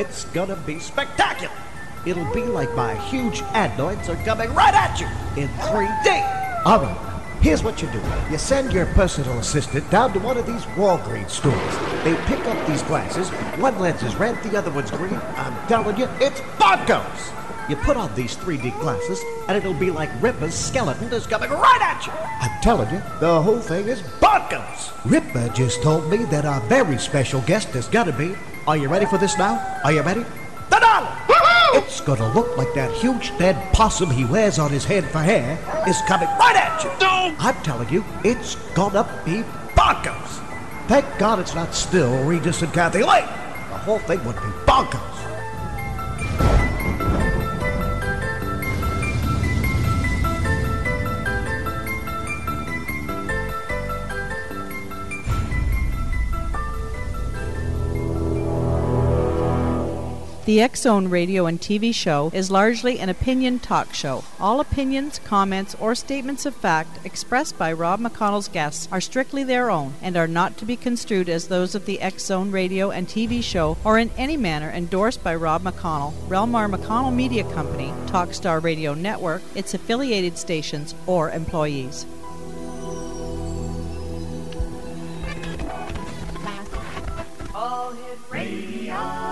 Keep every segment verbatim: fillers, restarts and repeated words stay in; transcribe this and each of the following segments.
it's gonna be spectacular. It'll be like my huge adenoids are coming right at you in three D. All right. Here's what you do. You send your personal assistant down to one of these Walgreens stores. They pick up these glasses. One lens is red, the other one's green. I'm telling you, it's bonkers. You put on these three D glasses, and it'll be like Ripper's skeleton is coming right at you. I'm telling you, the whole thing is bonkers. Ripper just told me that our very special guest is gonna be... Are you ready for this now? Are you ready? The dollar! It's gonna look like that huge dead possum he wears on his head for hair is coming right at you. No! I'm telling you, it's gonna be bonkers. Thank God it's not still Regis and Kathy Lake. The whole thing would be bonkers. The X-Zone radio and T V show is largely an opinion talk show. All opinions, comments, or statements of fact expressed by Rob McConnell's guests are strictly their own and are not to be construed as those of the X-Zone radio and T V show or in any manner endorsed by Rob McConnell, Relmar McConnell Media Company, Talkstar Radio Network, its affiliated stations, or employees. All Hit Radio.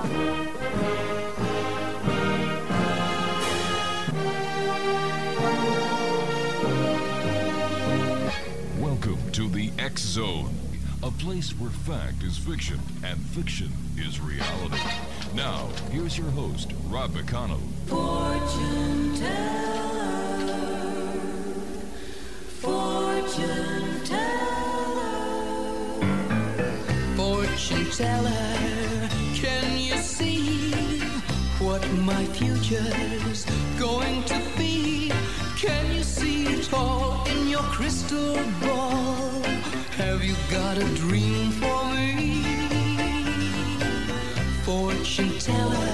Welcome to the X-Zone, a place where fact is fiction and fiction is reality. Now, here's your host, Rob McConnell. Fortune teller, fortune teller, fortune teller, can you see what my future's going to be? Can you see it all in your crystal ball? Have you got a dream for me? Fortune teller,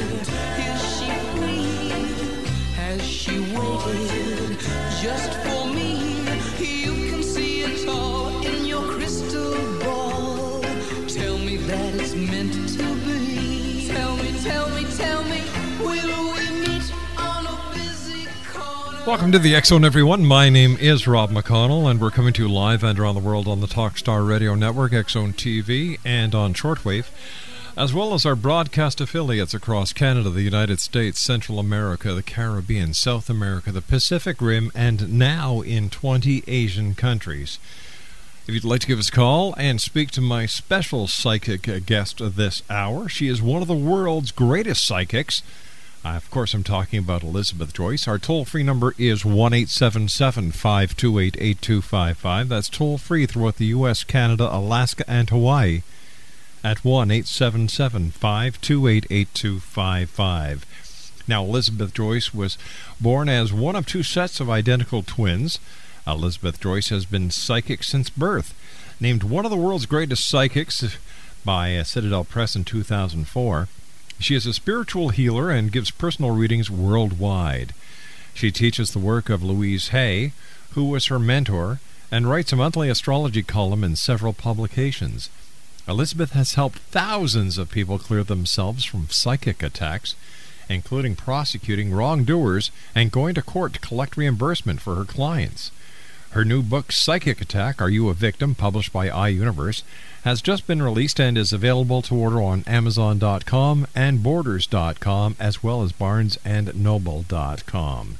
is she free? Has she waited just for me? You can see it all in your crystal ball. Tell me that it's meant to be. Tell me, tell me, tell me, will we meet on a busy corner? Welcome to the X-Zone, everyone. My name is Rob McConnell, and we're coming to you live and around the world on the Talkstar Radio Network, X-Zone T V, and on shortwave, as well as our broadcast affiliates across Canada, the United States, Central America, the Caribbean, South America, the Pacific Rim, and now in twenty Asian countries. If you'd like to give us a call and speak to my special psychic guest this hour, she is one of the world's greatest psychics. Uh, of course, I'm talking about Elizabeth Joyce. Our toll-free number is one eight seven seven, five two eight, eight two five five. That's toll-free throughout the U S, Canada, Alaska, and Hawaii at one eight seven seven, five two eight, eight two five five. Now, Elizabeth Joyce was born as one of two sets of identical twins. Elizabeth Joyce has been psychic since birth. Named one of the world's greatest psychics by Citadel Press in two thousand four. She is a spiritual healer and gives personal readings worldwide. She teaches the work of Louise Hay, who was her mentor, and writes a monthly astrology column in several publications. Elizabeth has helped thousands of people clear themselves from psychic attacks, including prosecuting wrongdoers and going to court to collect reimbursement for her clients. Her new book, Psychic Attack, Are You a Victim?, published by iUniverse, has just been released and is available to order on Amazon dot com and Borders dot com, as well as Barnes and Noble dot com.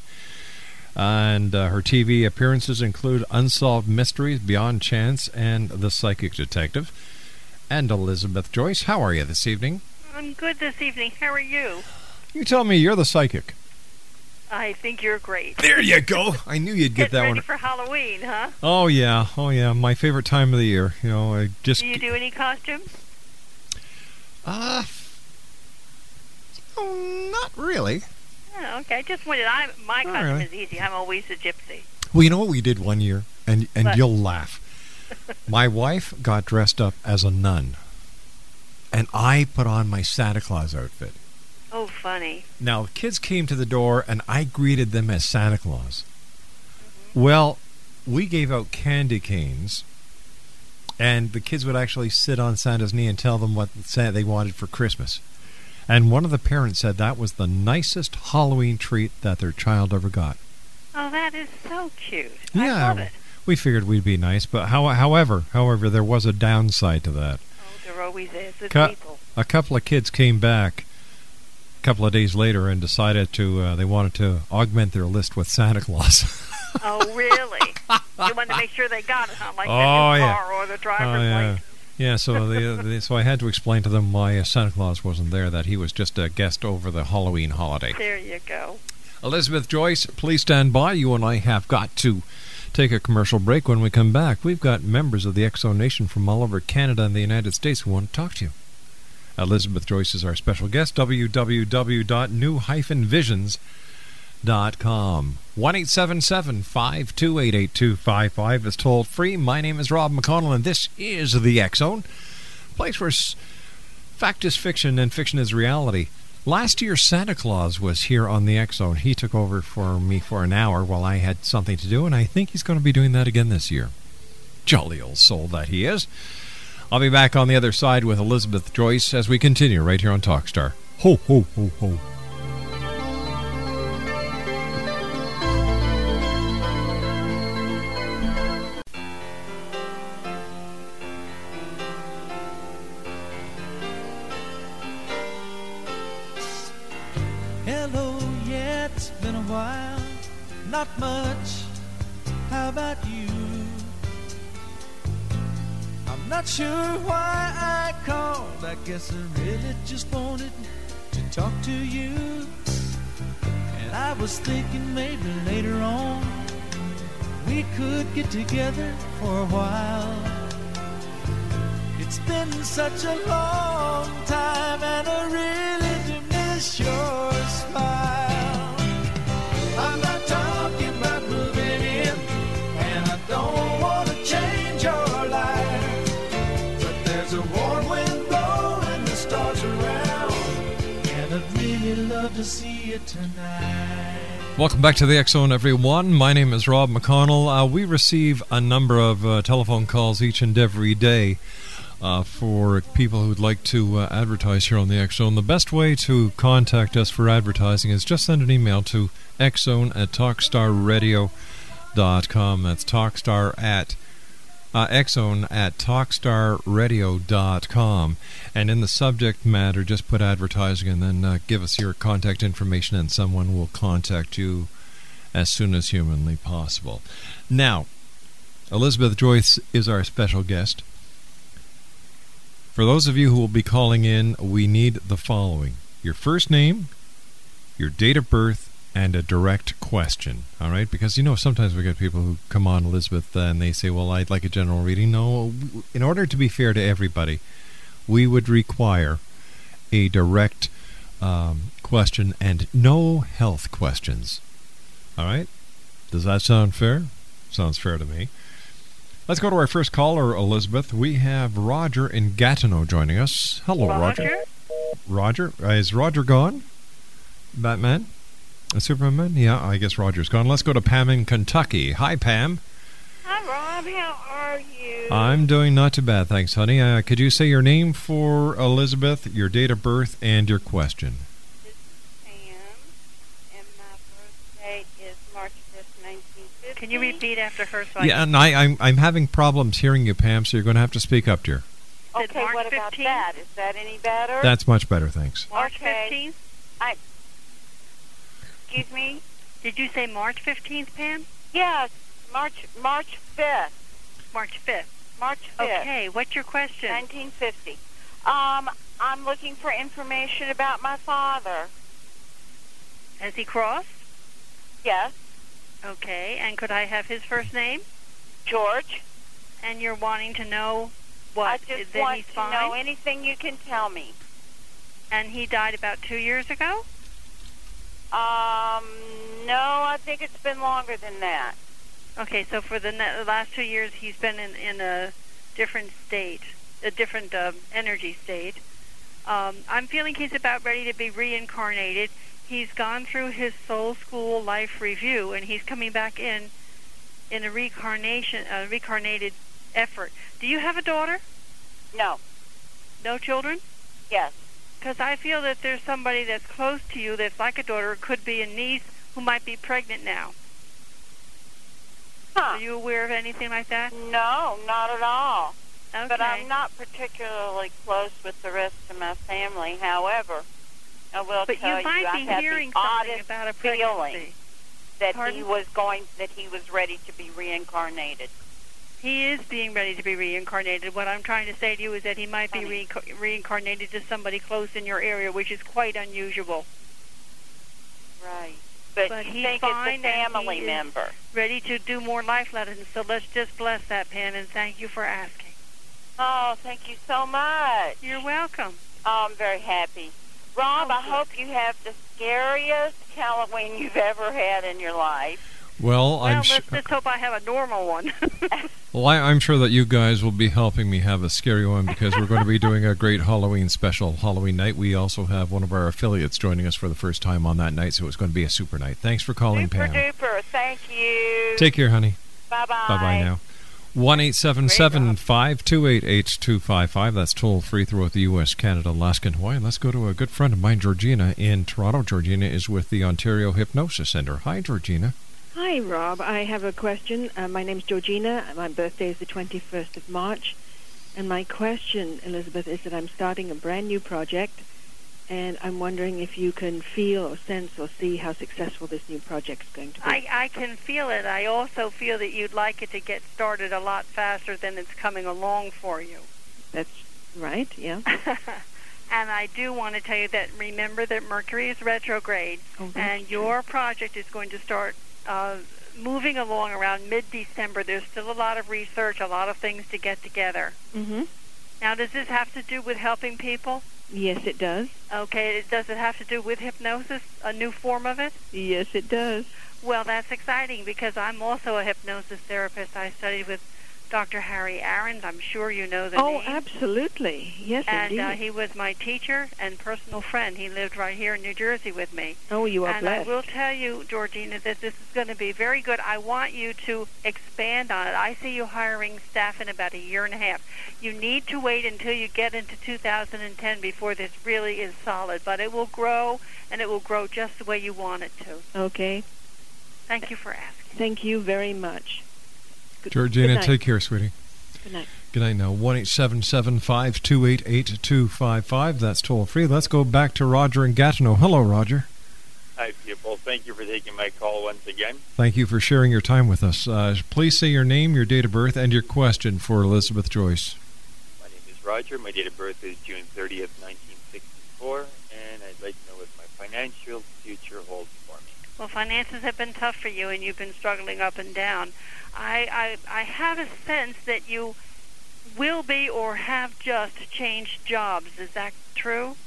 And uh, her T V appearances include Unsolved Mysteries, Beyond Chance, and The Psychic Detective. And Elizabeth Joyce, how are you this evening? I'm good this evening. How are you? You tell me, you're the psychic. I think you're great. There you go. I knew you'd get Getting that ready one. for Halloween, huh? Oh yeah, oh yeah. My favorite time of the year. You know, I just. Do you do any costumes? Uh, oh, not really. Oh, okay. I just wanted. I my Not costume really. is easy. I'm always a gypsy. Well, you know what we did one year, and and What? you'll laugh. My wife got dressed up as a nun, and I put on my Santa Claus outfit. Oh, funny. Now, the kids came to the door, and I greeted them as Santa Claus. Mm-hmm. Well, we gave out candy canes, and the kids would actually sit on Santa's knee and tell them what Santa they wanted for Christmas. And one of the parents said that was the nicest Halloween treat that their child ever got. Oh, that is so cute. Yeah, I love it. we figured we'd be nice, but how, however, however, there was a downside to that. Oh, there always is with Cu- people. A couple of kids came back a couple of days later and decided to uh, they wanted to augment their list with Santa Claus. Oh, really? You wanted to make sure they got it, huh? Like Oh, the new yeah. car or the driver's Oh, yeah. license. Yeah, so they, they, so I had to explain to them why uh, Santa Claus wasn't there, that he was just a guest over the Halloween holiday. There you go. Elizabeth Joyce, please stand by. You and I have got to take a commercial break. When we come back, we've got members of the X Zone Nation from all over Canada and the United States who want to talk to you. Elizabeth Joyce is our special guest, w w w dot new dash visions dot com. one eight seven seven, five two eight, eight two five five is toll free. My name is Rob McConnell, and this is the X Zone, place where s- fact is fiction and fiction is reality. Last year, Santa Claus was here on the X Zone. He took over for me for an hour while I had something to do, and I think he's going to be doing that again this year. Jolly old soul that he is. I'll be back on the other side with Elizabeth Joyce as we continue right here on Talkstar. Ho, ho, ho, ho. Hello, yeah, it's been a while. Not much. How about you? I'm not sure why I called. I guess I really just wanted to talk to you. And I was thinking maybe later on we could get together for a while. It's been such a long time and I really do miss your smile. I'm not talking about moving in, and I don't want to change your life, but there's a warm wind blowing the stars around, and I'd really love to see you tonight. Welcome back to the X Zone, everyone. My name is Rob McConnell. Uh, we receive a number of uh, telephone calls each and every day uh, for people who'd like to uh, advertise here on the X Zone. The best way to contact us for advertising is just send an email to xzone at talkstar radio dot com. That's talkstar at uh, xzone at talkstar radio dot com. And in the subject matter, just put advertising and then uh, give us your contact information, and someone will contact you as soon as humanly possible. Now, Elizabeth Joyce is our special guest. For those of you who will be calling in, we need the following: your first name, your date of birth, and a direct question. All right? Because, you know, sometimes we get people who come on, Elizabeth, uh, and they say, well, I'd like a general reading. No, in order to be fair to everybody, we would require a direct um, question and no health questions. All right? Does that sound fair? Sounds fair to me. Let's go to our first caller, Elizabeth. We have Roger in Gatineau joining us. Hello, Roger. Roger? Roger? Uh, is Roger gone? Batman? A Superman? Yeah, I guess Roger's gone. Let's go to Pam in Kentucky. Hi, Pam. Hi, Rob. How are you? I'm doing not too bad, thanks, honey. Uh, could you say your name for Elizabeth, your date of birth, and your question? This is Pam, and my birthday is March fifth, nineteen fifty. Can you repeat after her? So I Yeah, and I, I'm, I'm having problems hearing you, Pam, so you're going to have to speak up, dear. Said Okay, March what about fifteenth? that? Is that any better? That's much better, thanks. March Okay. fifteenth? Excuse me? Did you say March fifteenth, Pam? Yes, March March fifth. March fifth. March fifth, Okay, what's your question? nineteen fifty. Um, I'm looking for information about my father. Has he crossed? Yes, Okay, and could I have his first name? George. And you're wanting to know what? I just that want he's to fine? know anything you can tell me. And he died about two years ago? Um, no, I think it's been longer than that. Okay, so for the, ne- the last two years, he's been in, in a different state, a different uh, energy state. Um, I'm feeling he's about ready to be reincarnated. He's gone through his soul school life review, and he's coming back in in a reincarnation, a reincarnated effort. Do you have a daughter? No. No children? Yes. Because I feel that there's somebody that's close to you that's like a daughter, or could be a niece, who might be pregnant now. Huh. Are you aware of anything like that? No, not at all. Okay. But I'm not particularly close with the rest of my family. However, I will But tell you might I be had hearing the something oddest about a feeling pregnancy. that Pardon? he was going, that he was ready to be reincarnated. He is being ready to be reincarnated. What I'm trying to say to you is that he might be Funny. reinc- reincarnated to somebody close in your area, which is quite unusual. Right. But, But you he's think fine it's a and family he is- member. Ready to do more life lessons. So let's just bless that, Pan, and thank you for asking. Oh, thank you so much. You're welcome. Oh, I'm very happy. Rob, Oh, I good. hope you have the scariest Halloween you've ever had in your life. Well, Well, I'm let's su- just hope I have a normal one. well, I, I'm sure that you guys will be helping me have a scary one because we're going to be doing a great Halloween special Halloween night. We also have one of our affiliates joining us for the first time on that night, so it's going to be a super night. Thanks for calling, Super Pam. duper. Thank you. Take care, honey. Bye-bye. Bye-bye now. one eight seven seven, five two eight, eight two five five. That's toll free throughout the U S, Canada, Alaska, and Hawaii. Let's go to a good friend of mine, Georgina, in Toronto. Georgina is with the Ontario Hypnosis Center. Hi, Georgina. Hi, Rob. I have a question. Uh, my name's Georgina. My birthday is the twenty-first of March. And my question, Elizabeth, is that I'm starting a brand new project, and I'm wondering if you can feel or sense or see how successful this new project is going to be. I, I can feel it. I also feel that you'd like it to get started a lot faster than it's coming along for you. That's right, yeah. And I do want to tell you that remember that Mercury is retrograde, Oh, that's and your project is going to start uh, moving along around mid-December. There's still a lot of research, a lot of things to get together. Mm-hmm. Now, does this have to do with helping people? Yes, it does. Okay, does it have to do with hypnosis, a new form of it? Yes, it does. Well, that's exciting because I'm also a hypnosis therapist. I studied with Doctor Harry Aarons. I'm sure you know the Oh, name. absolutely. Yes, And indeed. uh, he was my teacher and personal friend. He lived right here in New Jersey with me. Oh, you are and blessed. I will tell you, Georgina, that this is going to be very good. I want you to expand on it. I see you hiring staff in about a year and a half. You need to wait until you get into two thousand ten before this really is solid. But it will grow, and it will grow just the way you want it to. Okay. Thank you for asking. Thank you very much. Good, Georgina, good night. take care, sweetie. Good night. Good night now. one eight seven seven, five two eight, eight two five five. That's toll free. Let's go back to Roger in Gatineau. Hello, Roger. Hi, people. Thank you for taking my call once again. Thank you for sharing your time with us. Uh, please say your name, your date of birth, and your question for Elizabeth Joyce. My name is Roger. My date of birth is June thirtieth, nineteen sixty-four, and I'd like to know what my financial future holds for me. Well, finances have been tough for you, and you've been struggling up and down. I, I, I have a sense that you will be or have just changed jobs. Is that true?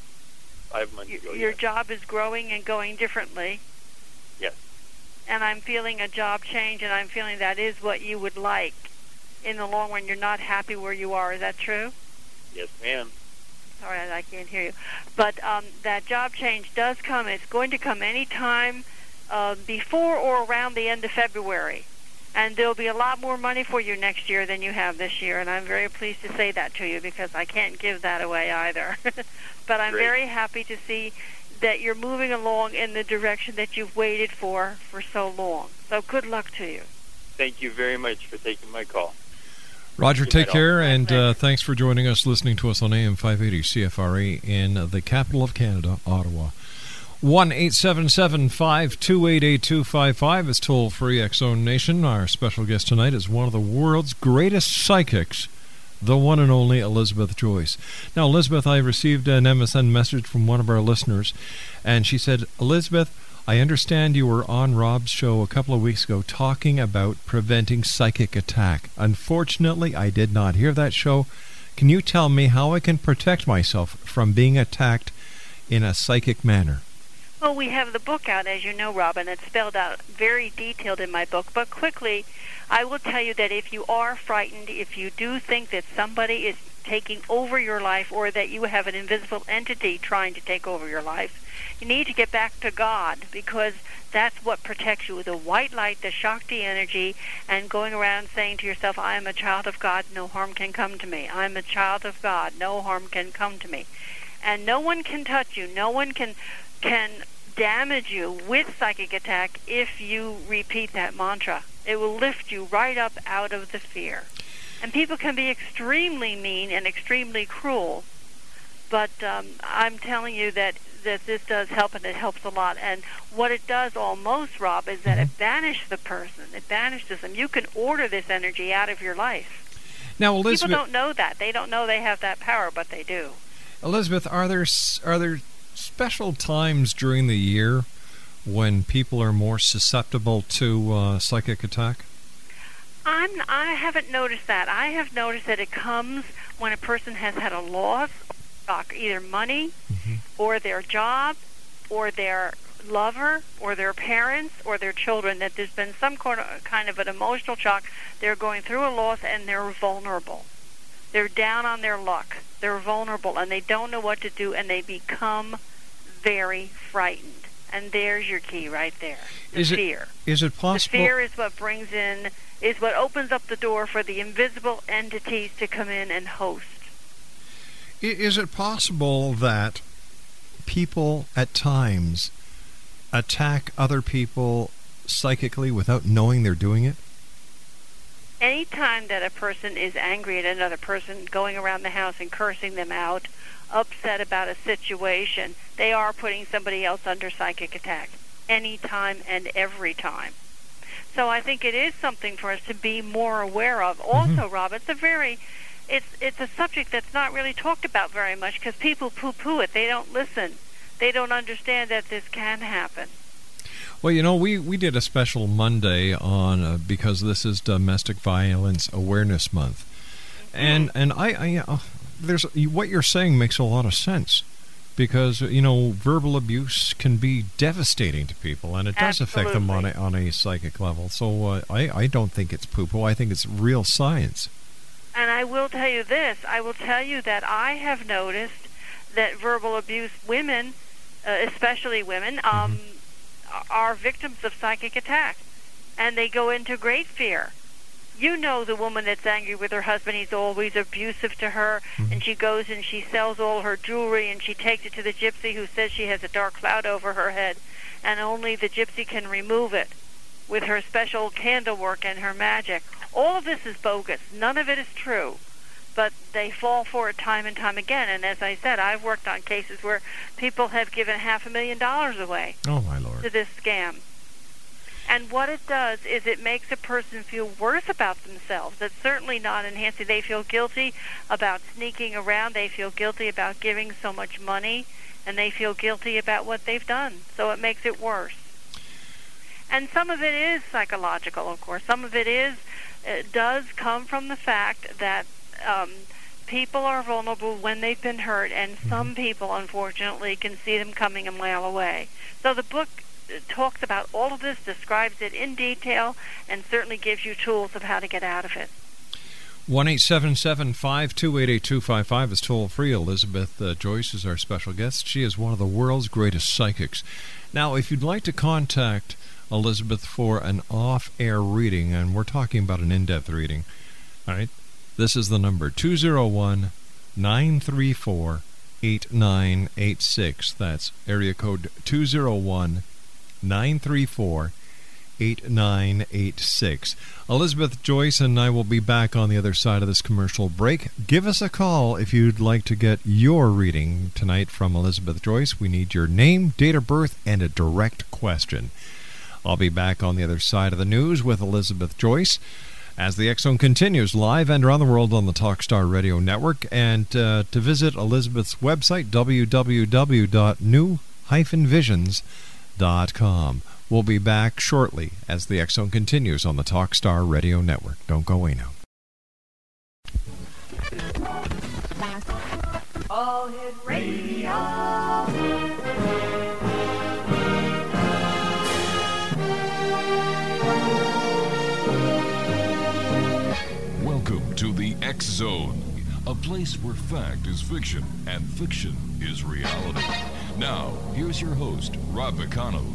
Five months Y- ago, Your yes. job is growing and going differently, Yes. and I'm feeling a job change, and I'm feeling that is what you would like. In the long run, you're not happy where you are. Is that true? Yes, ma'am. Sorry, I I can't hear you. But um, that job change does come. It's going to come any time uh, before or around the end of February. And there'll be a lot more money for you next year than you have this year. And I'm very pleased to say that to you because I can't give that away either. But I'm Great. very happy to see that you're moving along in the direction that you've waited for for so long. So good luck to you. Thank you very much for taking my call. Roger, Good take night, care, all. and My uh, pleasure. thanks for joining us, listening to us on A M five eighty C F R A in the capital of Canada, Ottawa. one eight seven seven, five two eight, eight two five five is toll-free X Zone Nation. Our special guest tonight is one of the world's greatest psychics, the one and only Elizabeth Joyce. Now, Elizabeth, I received an M S N message from one of our listeners, and she said, Elizabeth, I understand you were on Rob's show a couple of weeks ago talking about preventing psychic attack. Unfortunately, I did not hear that show. Can you tell me how I can protect myself from being attacked in a psychic manner? Well, we have the book out, as you know, Robin. It's spelled out very detailed in my book. But quickly, I will tell you that if you are frightened, if you do think that somebody is taking over your life or that you have an invisible entity trying to take over your life, you need to get back to God because that's what protects you. The white light, the Shakti energy, and going around saying to yourself, I am a child of God, no harm can come to me. I'm a child of God, no harm can come to me. And no one can touch you. No one can can damage you with psychic attack if you repeat that mantra. It will lift you right up out of the fear. And people can be extremely mean and extremely cruel, but um, I'm telling you that, that this does help, and it helps a lot. And what it does almost, Rob, is that it banishes the person. It banishes them. You can order this energy out of your life. Now, Elizabeth, people don't know that. They don't know they have that power, but they do. Elizabeth, are there are there special times during the year when people are more susceptible to uh, psychic attack? I'm, I haven't noticed that. I have noticed that it comes when a person has had a loss, either money, mm-hmm. or their job, or their lover, or their parents, or their children, that there's been some kind of an emotional shock. They're going through a loss, and they're vulnerable. They're down on their luck. They're vulnerable, and they don't know what to do, and they become very frightened. And there's your key right there, the is fear. It, is it possible? The fear is what brings in, is what opens up the door for the invisible entities to come in and host. Is it possible that people at times attack other people psychically without knowing they're doing it? Any time that a person is angry at another person, going around the house and cursing them out, upset about a situation, they are putting somebody else under psychic attack. Any time and every time. So I think it is something for us to be more aware of. Also, mm-hmm. Rob, it's a very, it's it's a subject that's not really talked about very much because people poo-poo it. They don't listen. They don't understand that this can happen. Well, you know, we, we did a special Monday on, uh, because this is Domestic Violence Awareness Month. Mm-hmm. And and I, I uh, there's what you're saying makes a lot of sense. Because, you know, verbal abuse can be devastating to people, and it does Absolutely. affect them on a, on a psychic level. So uh, I, I don't think it's poo-poo. I think it's real science. And I will tell you this. I will tell you that I have noticed that verbal abuse women, uh, especially women, um, mm-hmm. are victims of psychic attack. And they go into great fear. You know the woman that's angry with her husband. He's always abusive to her, mm-hmm. and she goes and she sells all her jewelry, and she takes it to the gypsy who says she has a dark cloud over her head, and only the gypsy can remove it with her special candle work and her magic. All of this is bogus. None of it is true, but they fall for it time and time again. And as I said, I've worked on cases where people have given half a million dollars away oh, my Lord. to this scam. And what it does is it makes a person feel worse about themselves. It's certainly not enhancing. They feel guilty about sneaking around. They feel guilty about giving so much money. And they feel guilty about what they've done. So it makes it worse. And some of it is psychological, of course. Some of it is, it does come from the fact that um, people are vulnerable when they've been hurt. And some people, unfortunately, can see them coming a mile away. So the book talks about all of this, describes it in detail, and certainly gives you tools of how to get out of it. one eight seven seven, five two eight, eight two five five is toll-free. Elizabeth uh, Joyce is our special guest. She is one of the world's greatest psychics. Now, if you'd like to contact Elizabeth for an off-air reading, and we're talking about an in-depth reading, all right, this is the number, two oh one, nine three four, eight nine eight six. That's area code two oh one, nine three four, eight nine eight six. Elizabeth Joyce and I will be back on the other side of this commercial break. Give us a call if you'd like to get your reading tonight from Elizabeth Joyce. We need your name, date of birth, and a direct question. I'll be back on the other side of the news with Elizabeth Joyce as the X-Zone continues live and around the world on the Talkstar Radio Network. And uh, to visit Elizabeth's website, w w w dot new dash visions dot com. We'll be back shortly as the X-Zone continues on the Talkstar Radio Network. Don't go away now. All Hit Radio. Welcome to the X-Zone, a place where fact is fiction and fiction is reality. Now, here's your host, Rob McConnell.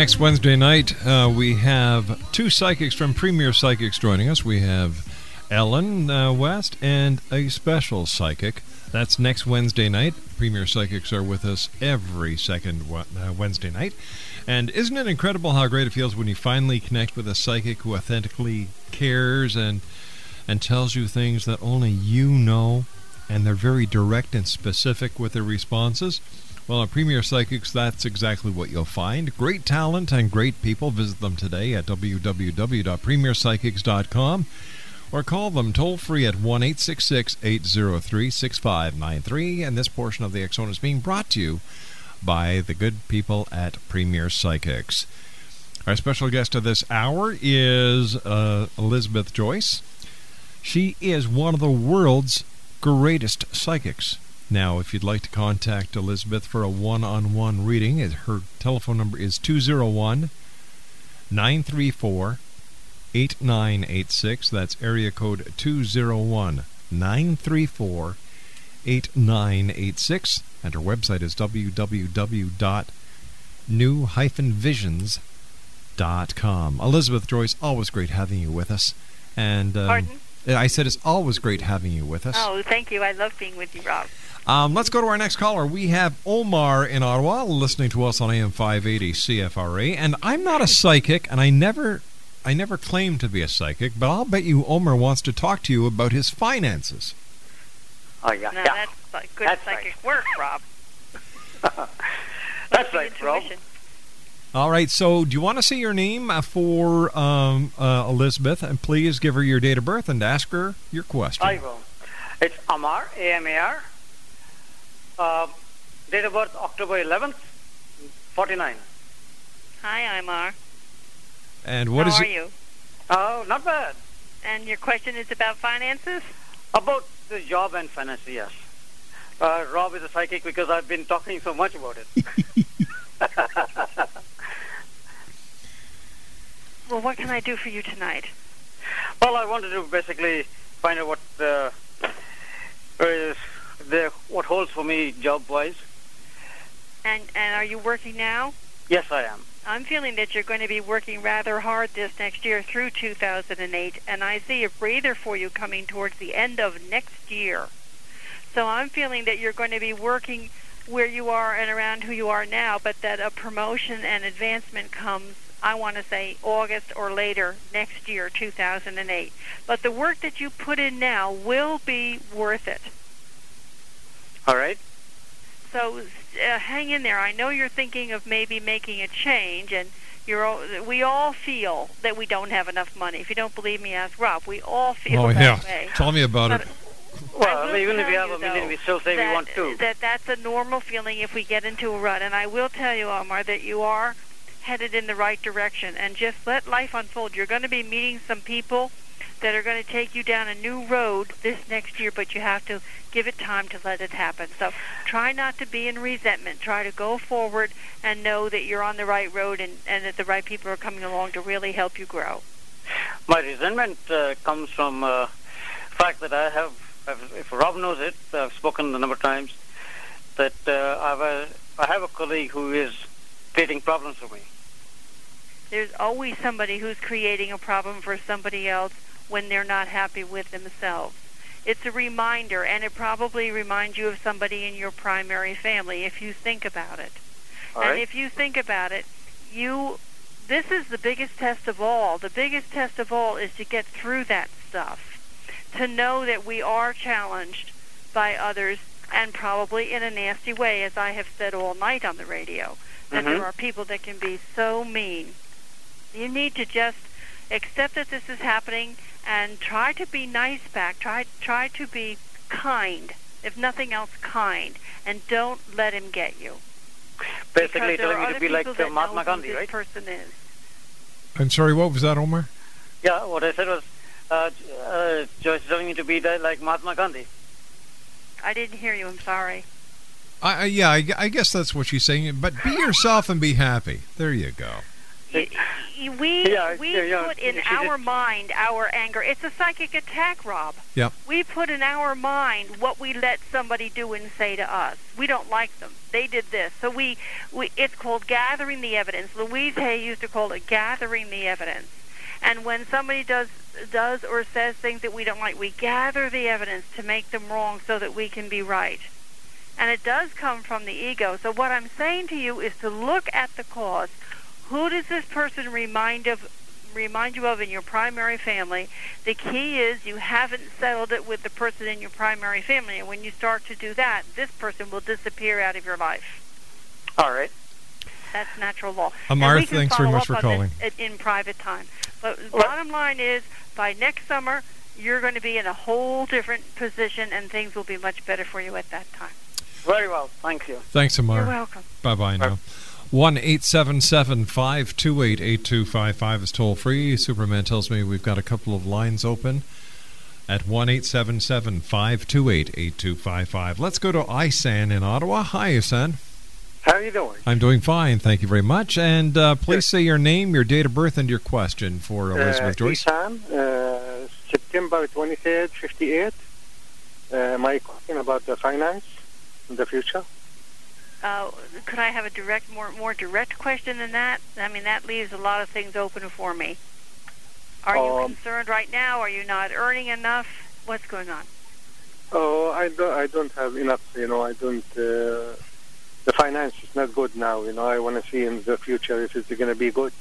Next Wednesday night, uh, we have two psychics from Premier Psychics joining us. We have Ellen uh, West and a special psychic. That's next Wednesday night. Premier Psychics are with us every second uh, Wednesday night. And isn't it incredible how great it feels when you finally connect with a psychic who authentically cares and and tells you things that only you know, and they're very direct and specific with their responses? Well, at Premier Psychics, that's exactly what you'll find. Great talent and great people. Visit them today at w w w dot premier psychics dot com or call them toll-free at one eight six six, eight zero three, six five nine three. And this portion of the X Zone is being brought to you by the good people at Premier Psychics. Our special guest of this hour is uh, Elizabeth Joyce. She is one of the world's greatest psychics. Now, if you'd like to contact Elizabeth for a one-on-one reading, her telephone number is two oh one, nine three four, eight nine eight six. That's area code two oh one, nine three four, eight nine eight six. And her website is w w w dot new dash visions dot com. Elizabeth Joyce, always great having you with us. And um, Pardon? I said it's always great having you with us. Oh, thank you. I love being with you, Rob. Um, let's go to our next caller. We have Omar in Ottawa listening to us on A M five eighty C F R A. And I'm not a psychic, and I never I never claimed to be a psychic, but I'll bet you Omar wants to talk to you about his finances. Oh, yeah. No, yeah. that's like good That's psychic right. work, Rob. That's right, Rob. All right, so do you want to say your name uh, for um, uh, Elizabeth, and please give her your date of birth and ask her your question. I will. It's Amar, A M A R. Uh, date of birth, October eleventh, forty-nine. Hi, Imar. And what How is are it? you? Oh, not bad. And your question is about finances? About the job and finance, yes. Uh, Rob is a psychic because I've been talking so much about it. Well, what can I do for you tonight? Well, I wanted to basically find out what uh, is the what holds for me job-wise. And and are you working now? Yes, I am. I'm feeling that you're going to be working rather hard this next year through two thousand eight, and I see a breather for you coming towards the end of next year. So I'm feeling that you're going to be working where you are and around who you are now, but that a promotion and advancement comes, I want to say, August or later next year, two thousand eight. But the work that you put in now will be worth it. All right. So uh, hang in there. I know you're thinking of maybe making a change, and you're all, we all feel that we don't have enough money. If you don't believe me, ask Rob. We all feel Oh, that yeah. way. Tell me about But it. Well, even if tell we have you, a million, though, we still say that, we want two. That that's a normal feeling if we get into a rut. And I will tell you, Omar, that you are headed in the right direction. And just let life unfold. You're going to be meeting some people that are going to take you down a new road this next year, but you have to give it time to let it happen. So try not to be in resentment. Try to go forward and know that you're on the right road and, and that the right people are coming along to really help you grow. My resentment uh, comes from uh, fact that I have, I've, if Rob knows it, I've spoken a number of times, that uh, I, have a, I have a colleague who is creating problems for me. There's always somebody who's creating a problem for somebody else when they're not happy with themselves. It's a reminder, and it probably reminds you of somebody in your primary family if you think about it. All and right. if you think about it, you this is the biggest test of all. The biggest test of all is to get through that stuff, to know that we are challenged by others, and probably in a nasty way, as I have said all night on the radio, that Mm-hmm. there are people that can be so mean. You need to just accept that this is happening and try to be nice back. Try try to be kind, if nothing else, kind, and don't let him get you. Basically Because there telling are me to other be like people uh, that Mahatma know Gandhi, who this right? person is. I'm sorry, what was that, Omar? Yeah, what I said was, uh, uh, Joyce telling me to be the, like Mahatma Gandhi. I didn't hear you. I'm sorry. I, I, yeah, I, I guess that's what she's saying. But be yourself and be happy. There you go. You, we Yeah, we yeah, yeah. put in She our did- mind our anger. It's a psychic attack, Rob. Yep. We put in our mind what we let somebody do and say to us. We don't like them. They did this. So we, we it's called gathering the evidence. Louise Hay used to call it gathering the evidence. And when somebody does does or says things that we don't like, we gather the evidence to make them wrong so that we can be right. And it does come from the ego. So what I'm saying to you is to look at the cause. Who does this person remind of remind you of in your primary family? The key is you haven't settled it with the person in your primary family. And when you start to do that, this person will disappear out of your life. All right. That's natural law. Amar, And we can thanks very follow much up for on calling. this in private time. But the bottom line is, by next summer, you're going to be in a whole different position, and things will be much better for you at that time. Very well. Thank you. Thanks, Amar. You're welcome. Bye-bye now. one eight seven seven, five two eight, eight two five five is toll-free. Superman tells me we've got a couple of lines open at one eight seven seven, five two eight, eight two five five. Let's go to Isan in Ottawa. Hi, Isan. How are you doing? I'm doing fine, thank you very much. And uh, please say your name, your date of birth, and your question for Elizabeth uh, Joyce. Isan, uh, September twenty-third, fifty-eight. Uh, my question about the finance in the future. Uh, could I have a direct, more more direct question than that? I mean, that leaves a lot of things open for me. Are you Um, concerned right now? Are you not earning enough? What's going on? Oh, I don't, I don't have enough, you know, I don't, uh, the finance is not good now, you know, I want to see in the future if it's going to be good.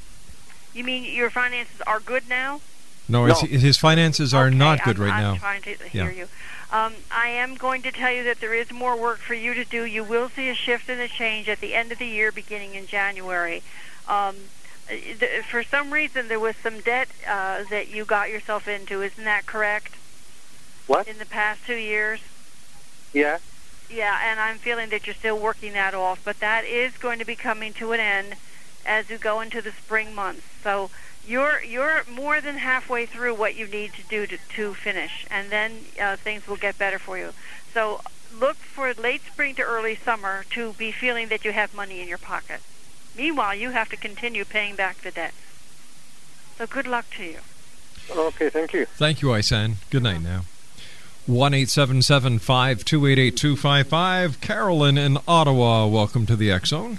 You mean your finances are good now? No, No. His, his finances are Okay, not good I'm, right I'm now. trying to hear Yeah. you. Um, I am going to tell you that there is more work for you to do. You will see a shift and a change at the end of the year, beginning in January. Um, th- for some reason, there was some debt uh, that you got yourself into. Isn't that correct? What? In the past two years? Yeah. Yeah, and I'm feeling that you're still working that off, but that is going to be coming to an end as you go into the spring months. So you're you're more than halfway through what you need to do to, to finish, and then uh, things will get better for you. So look for late spring to early summer to be feeling that you have money in your pocket. Meanwhile, you have to continue paying back the debt. So good luck to you. Okay, thank you. Thank you, Isan. Good night now. one eight seven seven, five two eight, eight two five five. Carolyn in Ottawa, welcome to the X-Zone.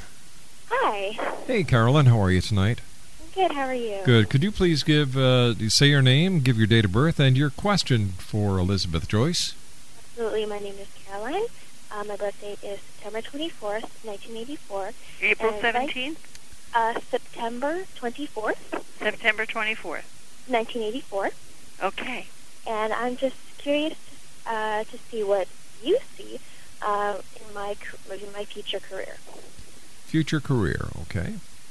Hi. Hey, Carolyn, how are you tonight? Good, how are you? Good. Could you please give, uh, say your name, give your date of birth, and your question for Elizabeth Joyce? Absolutely. My name is Caroline. Uh, my birth date is September twenty-fourth, nineteen eighty-four. April And seventeenth? Uh, September twenty-fourth. September twenty-fourth. nineteen eighty-four. Okay. And I'm just curious uh, to see what you see uh, in my ca- in my future career. Future career, okay.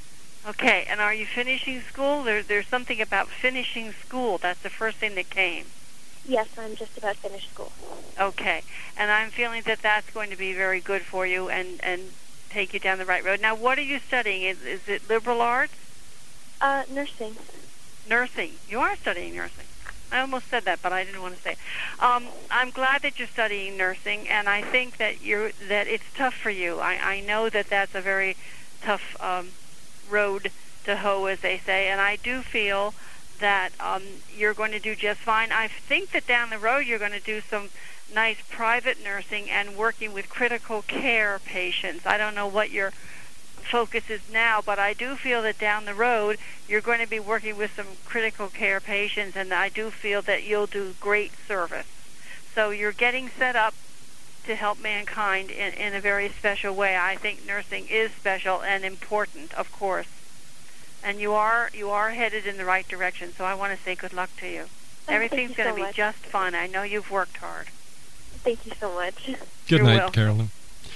Okay, and are you finishing school? There, there's something about finishing school. That's the first thing that came. Yes, I'm just about finished school. Okay, and I'm feeling that that's going to be very good for you and, and take you down the right road. Now, what are you studying? Is, is it liberal arts? Uh, nursing. Nursing. You are studying nursing. I almost said that, but I didn't want to say it. Um, I'm glad that you're studying nursing, and I think that you're that it's tough for you. I, I know that that's a very tough um, road to hoe, as they say, and I do feel that um, you're going to do just fine. I think that down the road you're going to do some nice private nursing and working with critical care patients. I don't know what your focus is now, but I do feel that down the road you're going to be working with some critical care patients, and I do feel that you'll do great service. So you're getting set up to help mankind in, in a very special way. I think nursing is special and important, of course. And you are you are headed in the right direction, so I want to say good luck to you. Thank Everything's you going so to be much. just fine. I know you've worked hard. Thank you so much. Good You're night, welcome. Carolyn.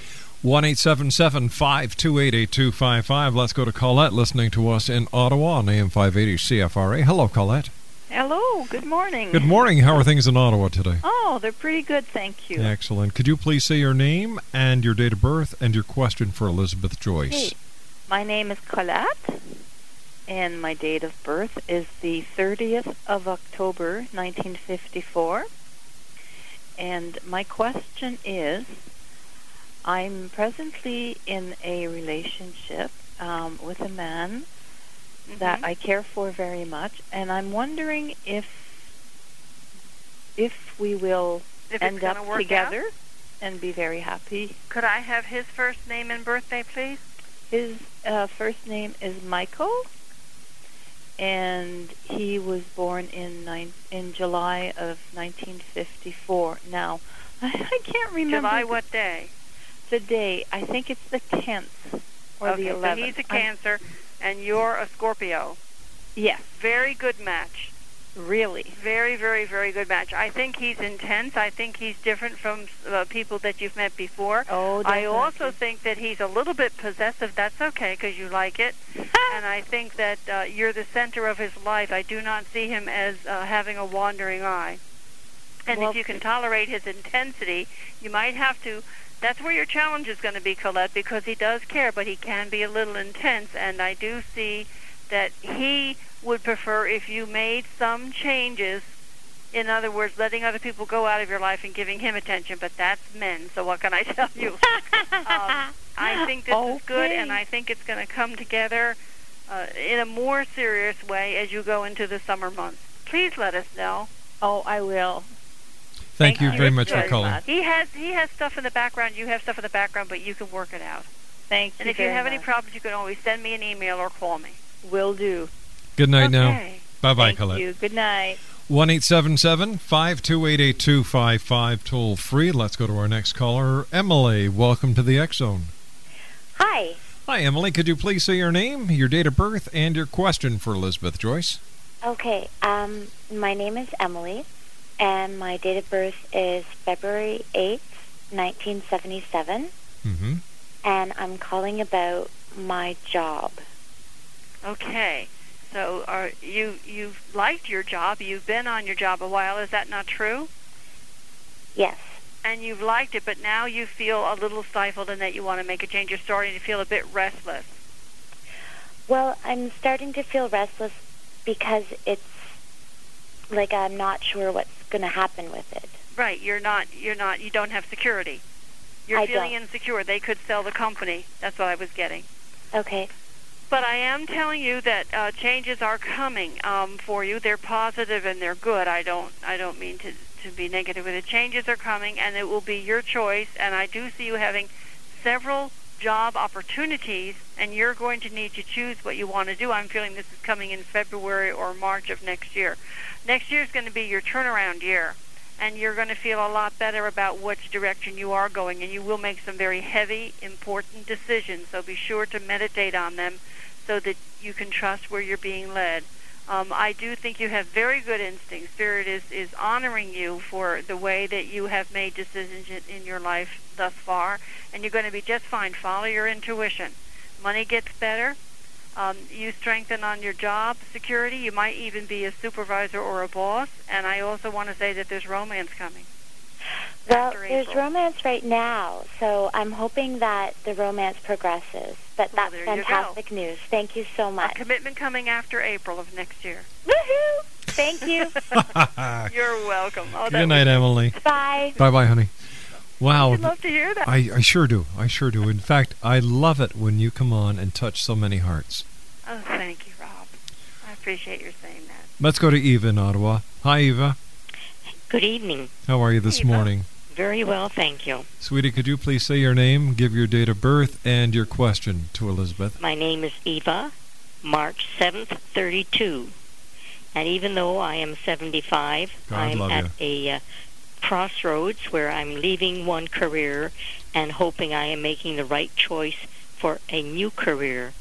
one eight seven seven, five two eight, eight two five five. Let's go to Colette, listening to us in Ottawa on A M five eighty C F R A. Hello, Colette. Hello, good morning. Good morning. How are things in Ottawa today? Oh, they're pretty good, thank you. Excellent. Could you please say your name and your date of birth and your question for Elizabeth Joyce? Hey, my name is Colette, and my date of birth is the thirtieth of October, nineteen fifty-four. And my question is, I'm presently in a relationship um, with a man that I care for very much, and I'm wondering if if we will If end it's going up to work together out? and be very happy. Could I have his first name and birthday, please? His uh, first name is Michael, and he was born in nine, in July of nineteen fifty-four. Now, I, I can't remember July the, what day? the day. I think it's the tenth or okay, the eleventh. so he's a I'm- Cancer, and you're a Scorpio. Yes. Very good match. Really? Very, very, very good match. I think he's intense. I think he's different from uh, people that you've met before. Oh, I definitely. also think that he's a little bit possessive. That's okay because you like it. And I think that uh, you're the center of his life. I do not see him as uh, having a wandering eye. And Well, if you can tolerate his intensity, you might have to. That's where your challenge is going to be, Colette, because he does care, but he can be a little intense. And I do see that he would prefer if you made some changes, in other words, letting other people go out of your life and giving him attention, but that's men, so what can I tell you? um, I think this okay. is good, and I think it's going to come together uh, in a more serious way as you go into the summer months. Please let us know. Oh, I will. Thank, you you very much for very calling. much. He has he has stuff in the background, you have stuff in the background, but you can work it out. Thank And you if you very have any much. problems, you can always send me an email or call me. Will do. Good night now. Okay. Bye-bye, Thank Colette. you. Good night. one eight seven seven, five two eight, eight two five five, toll free. Let's go to our next caller. Emily, welcome to the X Zone. Hi. Hi, Emily. Could you please say your name, your date of birth, and your question for Elizabeth Joyce? Okay. Um, my name is Emily, and my date of birth is February eighth, nineteen seventy-seven. Mm-hmm. And I'm calling about my job. Okay. So are you you've liked your job, you've been on your job a while, is that not true? Yes. And you've liked it, but now you feel a little stifled and that you want to make a change. You're starting to feel a bit restless. Well, I'm starting to feel restless because it's like I'm not sure what's going to happen with it. Right, you're not you're not you don't have security. You're I feeling don't. insecure. They could sell the company. That's what I was getting. Okay. But I am telling you that uh, changes are coming um, for you. They're positive and they're good. I don't I don't mean to, to be negative with it. Changes are coming, and it will be your choice. And I do see you having several job opportunities, and you're going to need to choose what you want to do. I'm feeling this is coming in February or March of next year. Next year is going to be your turnaround year, and you're going to feel a lot better about which direction you are going, and you will make some very heavy, important decisions. So be sure to meditate on them so that you can trust where you're being led. Um, I do think you have very good instincts. Spirit is, is honoring you for the way that you have made decisions in, in your life thus far, and you're going to be just fine. Follow your intuition. Money gets better. Um, you strengthen on your job security. You might even be a supervisor or a boss. And I also want to say that there's romance coming. Well, after there's April. romance right now, so I'm hoping that the romance progresses. But Well, that's there you go. fantastic news. Thank you so A much. commitment coming after April of next year. Woohoo! Thank you. You're welcome. Oh, that Good night, was- Emily. Bye. Bye-bye, honey. Wow. I'd love to hear that. I, I sure do. I sure do. In fact, I love it when you come on and touch so many hearts. Oh, thank you, Rob. I appreciate your saying that. Let's go to Eva in Ottawa. Hi, Eva. Good evening. How are you this morning? Very well, thank you. Sweetie, could you please say your name, give your date of birth, and your question to Elizabeth? My name is Eva, March seventh, thirty-two. And even though I am seventy-five, God I'm love at you. a uh, crossroads where I'm leaving one career and hoping I am making the right choice for a new career.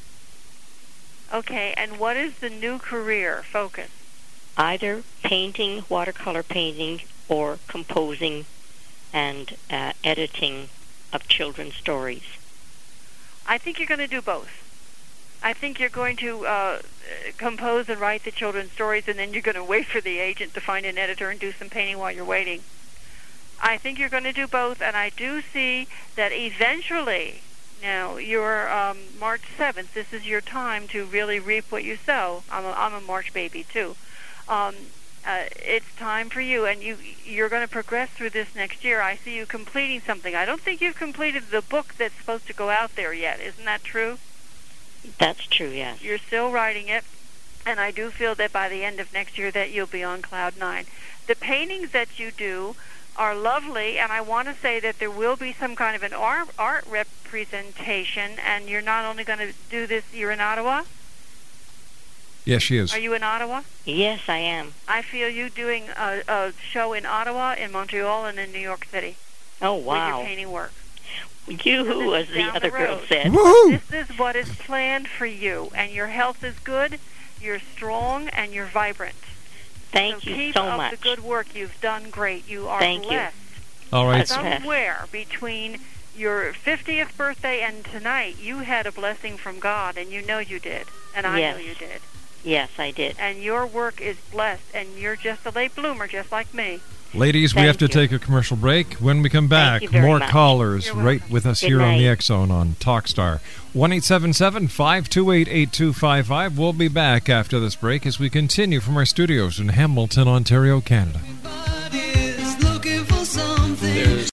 Okay, and what is the new career focus? Either painting, watercolor painting, or composing and uh, editing of children's stories. I think you're going to do both. I think you're going to uh, compose and write the children's stories, and then you're going to wait for the agent to find an editor and do some painting while you're waiting. I think you're going to do both, and I do see that eventually, now, you're um, March seventh. This is your time to really reap what you sow. I'm a, I'm a March baby, too. Um, uh, it's time for you, and you, you're going to progress through this next year. I see you completing something. I don't think you've completed the book that's supposed to go out there yet. Isn't that true? That's true, yes. You're still writing it, and I do feel that by the end of next year that you'll be on cloud nine. The paintings that you do are lovely, and I want to say that there will be some kind of an art, art representation, and you're not only going to do this, you're in Ottawa? Yes, she is. Are you in Ottawa? Yes, I am. I feel you doing a, a show in Ottawa, in Montreal, and in New York City. Oh, With wow. your painting work. You, as the other the girl road. said. This is what is planned for you, and your health is good, you're strong, and you're vibrant. Thank so you keep so up much. the good work. You've done great. You are Thank blessed. you. All right. Somewhere between your fiftieth birthday and tonight, you had a blessing from God, and you know you did, and I Yes. know you did. Yes, I did. And your work is blessed, and you're just a late bloomer, just like me. Ladies, we Thank have to you. take a commercial break. When we come back, you very more much. callers You're right welcome. with us Good here on the night. X-Zone on Talkstar. one eight seven seven, five two eight, eight two five five. We'll be back after this break as we continue from our studios in Hamilton, Ontario, Canada. Everybody's looking for something.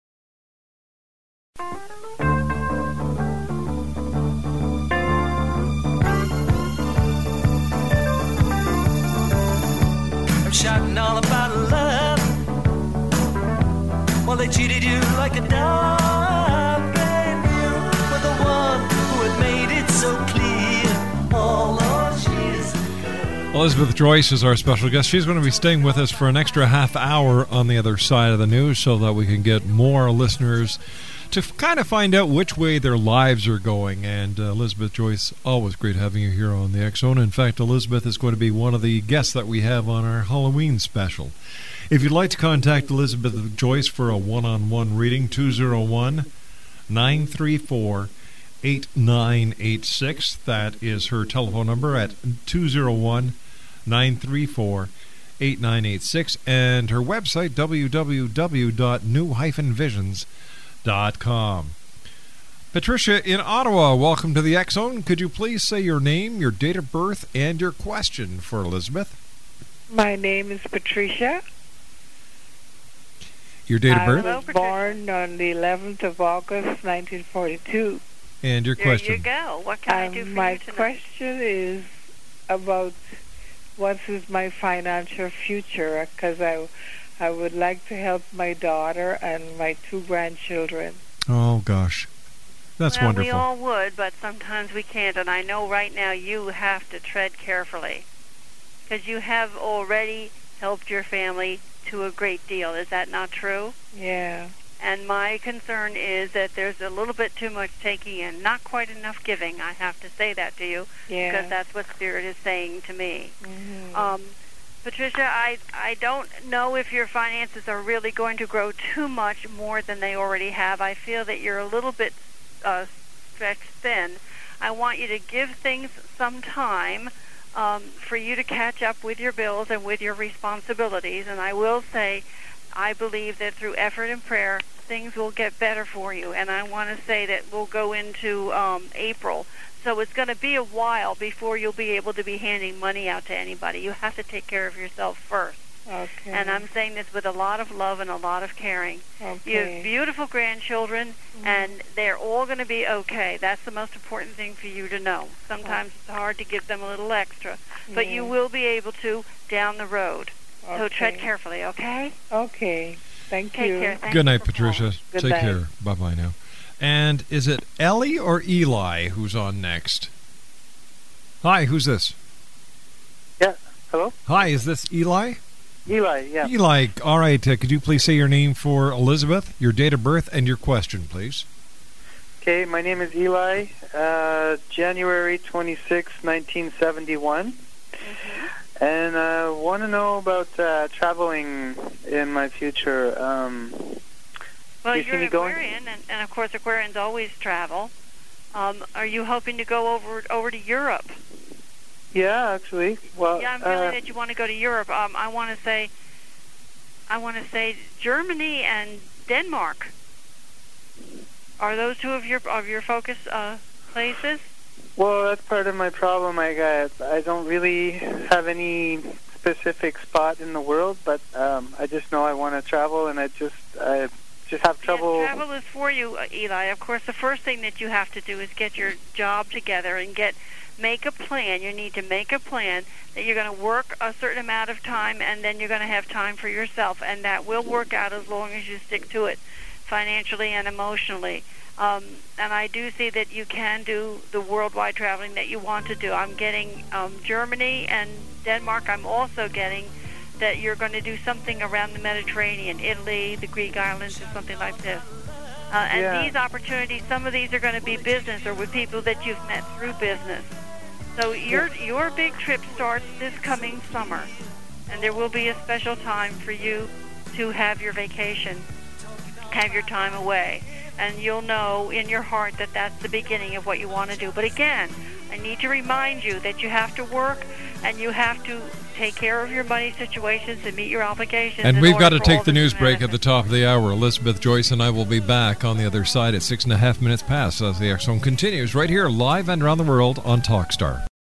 I'm shouting all about love. Well, they treated you like a dog, and you were the one who had made it so clear all those years. Elizabeth Joyce is our special guest. She's going to be staying with us for an extra half hour on the other side of the news so that we can get more listeners to f- kind of find out which way their lives are going. And uh, Elizabeth Joyce, always great having you here on the X-Zone. In fact, Elizabeth is going to be one of the guests that we have on our Halloween special. If you'd like to contact Elizabeth Joyce for a one-on-one reading, two oh one, nine three four, eight nine eight six. That is her telephone number at two oh one, nine three four, eight nine eight six. And her website, w w w dot new visions dot com. Patricia in Ottawa, welcome to the X-Zone. Could you please say your name, your date of birth, and your question for Elizabeth? My name is Patricia. Your date of I birth? was born on the eleventh of August, nineteen forty-two. And your There question? you go. What can I do for my you tonight? question is about what is my financial future, because I, I would like to help my daughter and my two grandchildren. Oh, gosh. That's well, wonderful. we all would, but sometimes we can't, and I know right now you have to tread carefully because you have already helped your family to a great deal. Is that not true? Yeah. And my concern is that there's a little bit too much taking and not quite enough giving. I have to say that to you Yeah. because that's what Spirit is saying to me. Mhm. Um, Patricia, I, I don't know if your finances are really going to grow too much more than they already have. I feel that you're a little bit uh, stretched thin. I want you to give things some time um, for you to catch up with your bills and with your responsibilities. And I will say, I believe that through effort and prayer, things will get better for you. And I want to say that we'll go into um, April. So it's going to be a while before you'll be able to be handing money out to anybody. You have to take care of yourself first. Okay. And I'm saying this with a lot of love and a lot of caring. You Okay. have beautiful grandchildren, and they're all going to be okay. That's the most important thing for you to know. Sometimes it's hard to give them a little extra, but you Yeah. will be able to down the road. So tread Okay. carefully, okay? Okay. Thank Take you. care. Thank Good you night, for calling. Patricia. Good Take night. care. Bye-bye now. And is it Ellie or Eli who's on next? Hi, who's this? Yeah, hello? Hi, is this Eli? Eli, yeah. Eli, all right. Uh, could you please say your name for Elizabeth, your date of birth, and your question, please? Okay, my name is Eli, uh, January twenty-sixth, nineteen seventy-one. And I uh, want to know about uh, traveling in my future. Um, Well, do you see you're me an going? Aquarian, and, and of course Aquarians always travel. Um, are you hoping to go over over to Europe? Yeah, actually. Well, Yeah, I'm feeling uh, that you want to go to Europe. Um, I want to say, I want to say Germany and Denmark. Are those two of your of your focus uh, places? well, that's part of my problem. I got, I don't really have any specific spot in the world, but um, I just know I want to travel, and I just I just have trouble. Yeah, travel is for you, uh, Eli. Of course, the first thing that you have to do is get your job together and get make a plan. You need to make a plan that you're going to work a certain amount of time, and then you're going to have time for yourself, and that will work out as long as you stick to it, financially and emotionally. Um, and I do see that you can do the worldwide traveling that you want to do. I'm getting um, Germany and Denmark. I'm also getting that you're going to do something around the Mediterranean, Italy, the Greek islands, or something like this. Uh, and Yeah. these opportunities, some of these are going to be business or with people that you've met through business. So your your big trip starts this coming summer, and there will be a special time for you to have your vacation, have your time away, and you'll know in your heart that that's the beginning of what you want to do. But again, I need to remind you that you have to work and you have to take care of your money situations and meet your obligations. And in we've order got to for take all the this news to break at manifest. the top of the hour. Elizabeth Joyce and I will be back on the other side at six and a half minutes past as the X Zone continues right here live and around the world on Talkstar.